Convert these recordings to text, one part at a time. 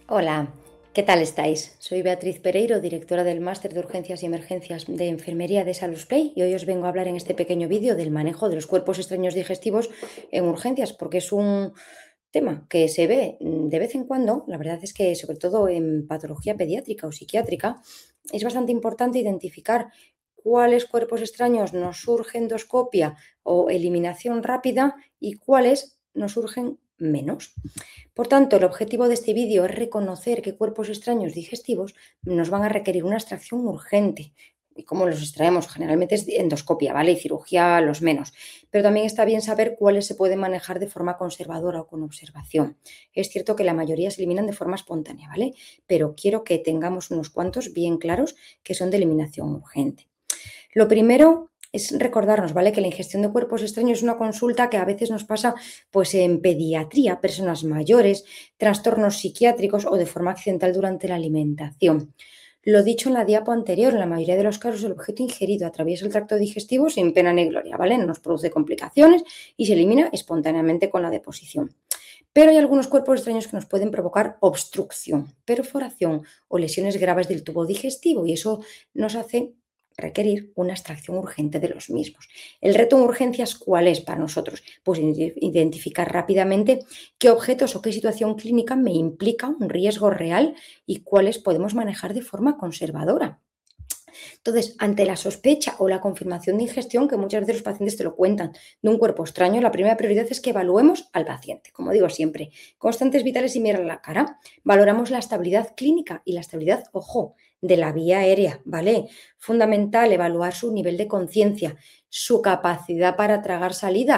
Hola, ¿qué tal estáis? Soy Beatriz Pereiro, directora del Máster de Urgencias y Emergencias de Enfermería de Salisbury y hoy os vengo a hablar en este pequeño vídeo del manejo de los cuerpos extraños digestivos en urgencias, porque es un tema que se ve de vez en cuando. La verdad es que, sobre todo en patología pediátrica o psiquiátrica, es bastante importante identificar cuáles cuerpos extraños nos surgen endoscopia o eliminación rápida y cuáles nos surgen menos. Por tanto, el objetivo de este vídeo es reconocer qué cuerpos extraños digestivos nos van a requerir una extracción urgente. ¿Y cómo los extraemos? Generalmente es endoscopia, ¿vale? Y cirugía los menos. Pero también está bien saber cuáles se pueden manejar de forma conservadora o con observación. Es cierto que la mayoría se eliminan de forma espontánea, ¿vale? Pero quiero que tengamos unos cuantos bien claros que son de eliminación urgente. Lo primero es recordarnos, ¿vale?, que la ingestión de cuerpos extraños es una consulta que a veces nos pasa pues en pediatría, personas mayores, trastornos psiquiátricos o de forma accidental durante la alimentación. Lo dicho en la diapo anterior, en la mayoría de los casos el objeto ingerido atraviesa el tracto digestivo sin pena ni gloria, ¿vale? No nos produce complicaciones y se elimina espontáneamente con la deposición. Pero hay algunos cuerpos extraños que nos pueden provocar obstrucción, perforación o lesiones graves del tubo digestivo y eso nos hace requerir una extracción urgente de los mismos. El reto en urgencias, ¿cuál es para nosotros? Pues identificar rápidamente qué objetos o qué situación clínica me implica un riesgo real y cuáles podemos manejar de forma conservadora. Entonces, ante la sospecha o la confirmación de ingestión, que muchas veces los pacientes te lo cuentan, de un cuerpo extraño, la primera prioridad es que evaluemos al paciente. Como digo siempre, constantes vitales y mirar la cara. Valoramos la estabilidad clínica y la estabilidad, ojo, de la vía aérea, ¿vale? Fundamental evaluar su nivel de conciencia, su capacidad para tragar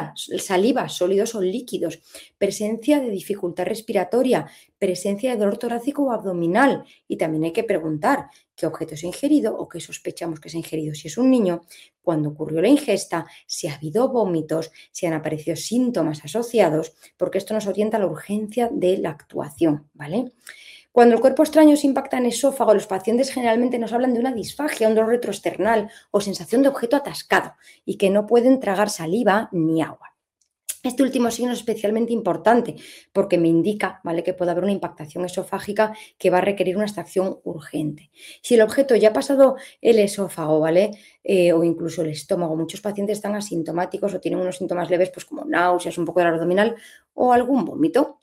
saliva, sólidos o líquidos, presencia de dificultad respiratoria, presencia de dolor torácico o abdominal. Y también hay que preguntar qué objeto se ha ingerido o qué sospechamos que se ha ingerido. Si es un niño, cuando ocurrió la ingesta, si ha habido vómitos, si han aparecido síntomas asociados, porque esto nos orienta a la urgencia de la actuación, ¿vale? Cuando el cuerpo extraño se impacta en esófago, los pacientes generalmente nos hablan de una disfagia, un dolor retroesternal o sensación de objeto atascado y que no pueden tragar saliva ni agua. Este último signo es especialmente importante porque me indica, ¿vale?, que puede haber una impactación esofágica que va a requerir una extracción urgente. Si el objeto ya ha pasado el esófago, ¿vale?, o incluso el estómago, muchos pacientes están asintomáticos o tienen unos síntomas leves, pues como náuseas, un poco de dolor abdominal o algún vómito.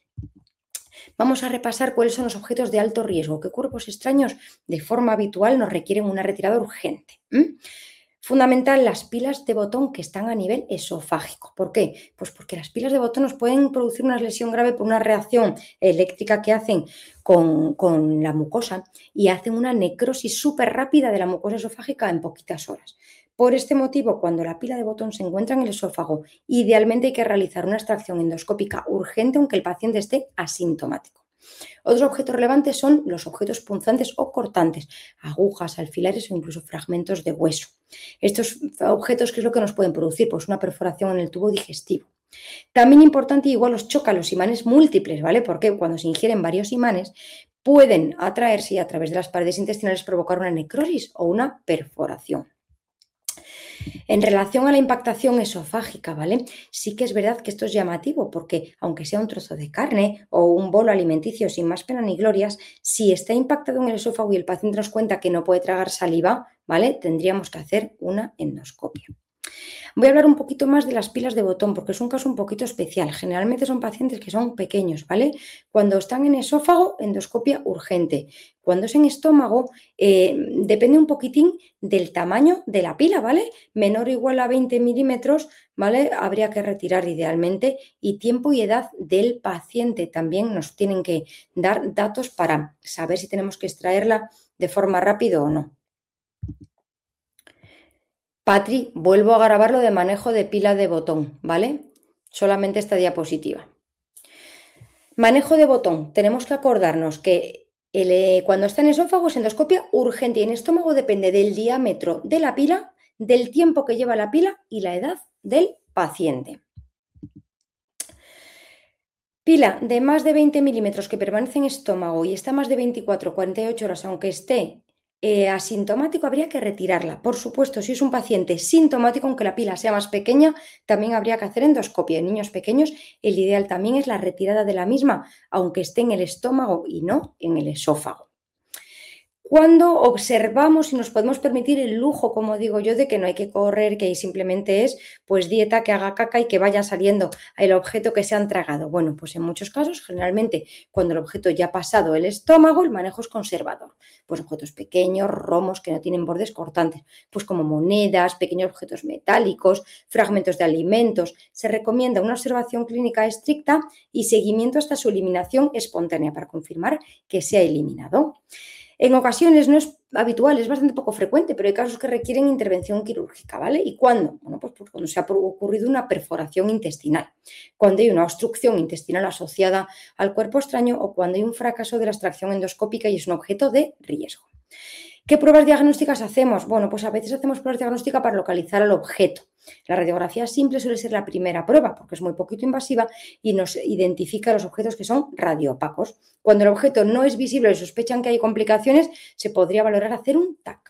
Vamos a repasar cuáles son los objetos de alto riesgo, qué cuerpos extraños de forma habitual nos requieren una retirada urgente. Fundamental, las pilas de botón que están a nivel esofágico. ¿Por qué? Pues porque las pilas de botón nos pueden producir una lesión grave por una reacción eléctrica que hacen con la mucosa y hacen una necrosis súper rápida de la mucosa esofágica en poquitas horas. Por este motivo, cuando la pila de botón se encuentra en el esófago, idealmente hay que realizar una extracción endoscópica urgente aunque el paciente esté asintomático. Otros objetos relevantes son los objetos punzantes o cortantes, agujas, alfileres o incluso fragmentos de hueso. Estos objetos, ¿qué es lo que nos pueden producir? Pues una perforación en el tubo digestivo. También importante, igual los chocan los imanes múltiples, ¿vale? Porque cuando se ingieren varios imanes, pueden atraerse y a través de las paredes intestinales provocar una necrosis o una perforación. En relación a la impactación esofágica, ¿vale? Sí que es verdad que esto es llamativo porque aunque sea un trozo de carne o un bolo alimenticio sin más pena ni glorias, si está impactado en el esófago y el paciente nos cuenta que no puede tragar saliva, ¿vale?, tendríamos que hacer una endoscopia. Voy a hablar un poquito más de las pilas de botón porque es un caso un poquito especial. Generalmente son pacientes que son pequeños, ¿vale? Cuando están en esófago, endoscopia urgente. Cuando es en estómago, depende un poquitín del tamaño de la pila, ¿vale? Menor o igual a 20 milímetros, ¿vale? Habría que retirar idealmente y tiempo y edad del paciente. También nos tienen que dar datos para saber si tenemos que extraerla de forma rápida o no. Patri, vuelvo a grabar lo de manejo de pila de botón, ¿vale? Solamente esta diapositiva. Manejo de botón. Tenemos que acordarnos que cuando está en esófago es endoscopia urgente y en estómago depende del diámetro de la pila, del tiempo que lleva la pila y la edad del paciente. Pila de más de 20 milímetros que permanece en estómago y está más de 24 48 horas, aunque esté Asintomático habría que retirarla. Por supuesto, si es un paciente sintomático, aunque la pila sea más pequeña, también habría que hacer endoscopia. En niños pequeños, el ideal también es la retirada de la misma, aunque esté en el estómago y no en el esófago. Cuando observamos y nos podemos permitir el lujo, como digo yo, de que no hay que correr, que ahí simplemente es pues dieta, que haga caca y que vaya saliendo el objeto que se han tragado. Bueno, pues en muchos casos, generalmente, cuando el objeto ya ha pasado el estómago, el manejo es conservador. Pues objetos pequeños, romos que no tienen bordes cortantes, pues como monedas, pequeños objetos metálicos, fragmentos de alimentos. Se recomienda una observación clínica estricta y seguimiento hasta su eliminación espontánea para confirmar que se ha eliminado. En ocasiones no es habitual, es bastante poco frecuente, pero hay casos que requieren intervención quirúrgica, ¿vale? ¿Y cuándo? Bueno, pues cuando se ha ocurrido una perforación intestinal, cuando hay una obstrucción intestinal asociada al cuerpo extraño o cuando hay un fracaso de la extracción endoscópica y es un objeto de riesgo. ¿Qué pruebas diagnósticas hacemos? Bueno, pues a veces hacemos pruebas diagnósticas para localizar al objeto. La radiografía simple suele ser la primera prueba porque es muy poquito invasiva y nos identifica los objetos que son radioopacos. Cuando el objeto no es visible y sospechan que hay complicaciones, se podría valorar hacer un TAC.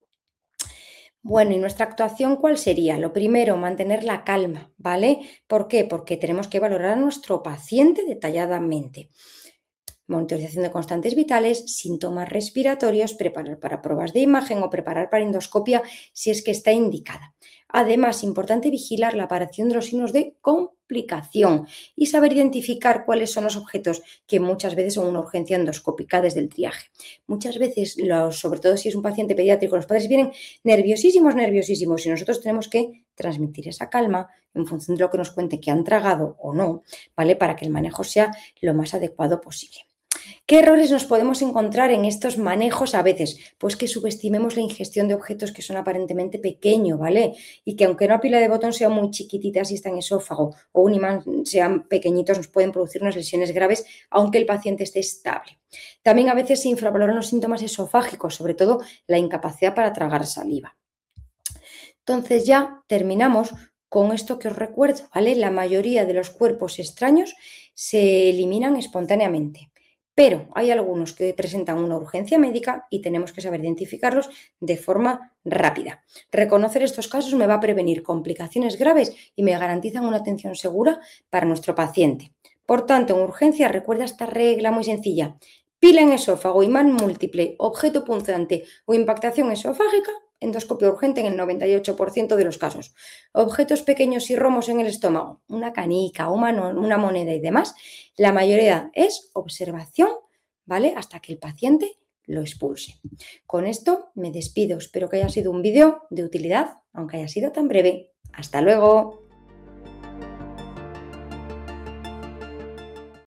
Bueno, ¿y nuestra actuación cuál sería? Lo primero, mantener la calma, ¿vale? ¿Por qué? Porque tenemos que valorar a nuestro paciente detalladamente. Monitorización de constantes vitales, síntomas respiratorios, preparar para pruebas de imagen o preparar para endoscopia si es que está indicada. Además, importante vigilar la aparición de los signos de complicación y saber identificar cuáles son los objetos que muchas veces son una urgencia endoscópica desde el triaje. Muchas veces, sobre todo si es un paciente pediátrico, los padres vienen nerviosísimos y nosotros tenemos que transmitir esa calma en función de lo que nos cuente que han tragado o no, ¿vale? Para que el manejo sea lo más adecuado posible. ¿Qué errores nos podemos encontrar en estos manejos a veces? Pues que subestimemos la ingestión de objetos que son aparentemente pequeños, ¿vale? Y que aunque una pila de botón sea muy chiquitita si está en esófago o un imán sean pequeñitos, nos pueden producir unas lesiones graves aunque el paciente esté estable. También a veces se infravaloran los síntomas esofágicos, sobre todo la incapacidad para tragar saliva. Entonces ya terminamos con esto que os recuerdo, ¿vale? La mayoría de los cuerpos extraños se eliminan espontáneamente, pero hay algunos que presentan una urgencia médica y tenemos que saber identificarlos de forma rápida. Reconocer estos casos me va a prevenir complicaciones graves y me garantizan una atención segura para nuestro paciente. Por tanto, en urgencia recuerda esta regla muy sencilla. Pila en esófago, imán múltiple, objeto punzante o impactación esofágica, endoscopia urgente en el 98% de los casos. Objetos pequeños y romos en el estómago, una canica, una moneda y demás, la mayoría es observación, ¿vale? Hasta que el paciente lo expulse. Con esto me despido. Espero que haya sido un vídeo de utilidad, aunque haya sido tan breve. ¡Hasta luego!